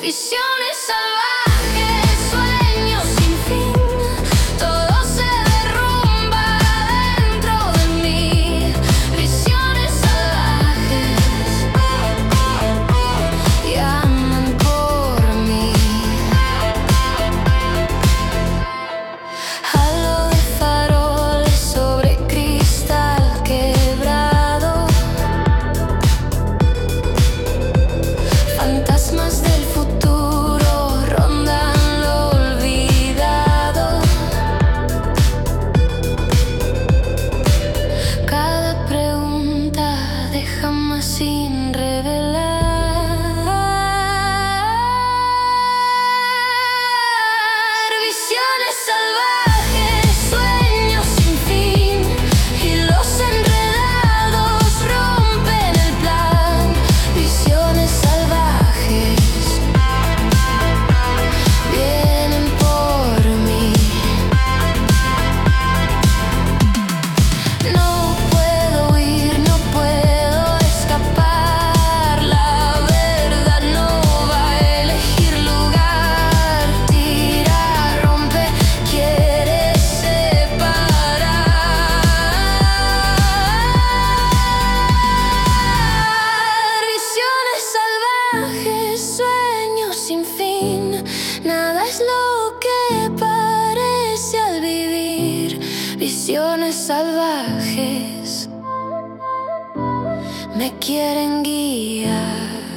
Visiones salvajes, sueños sin fin, todo se derrumba dentro de mí. Visiones salvajes llaman por mí. Halo de faroles sobre cristal quebrado, fantasmas del futuro rondan lo olvidado. Cada pregunta deja más sin revelar. Visiones salvajes, sueños sin fin, hilos enredados rompen el plan. Visiones salvajes vienen por mí. No puedo huir, no puedo escapar. La verdad no va a elegir lugar. Tira, rompe, quiere separar. Visiones salvajes, sueños sin fin. Nada es lo que parece al vivir. Visiones salvajes me quieren guiar.